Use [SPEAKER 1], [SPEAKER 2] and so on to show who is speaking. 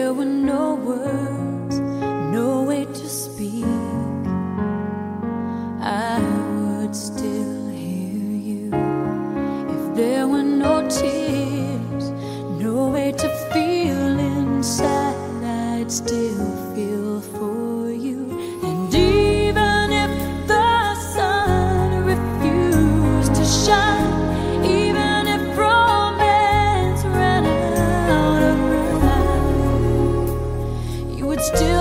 [SPEAKER 1] there were no words, no way to speak, I would still hear you. If there were no tears, no way to feel inside, I'd still feel for you. And even if the sun refused to shine, even if romance ran out of time, you would still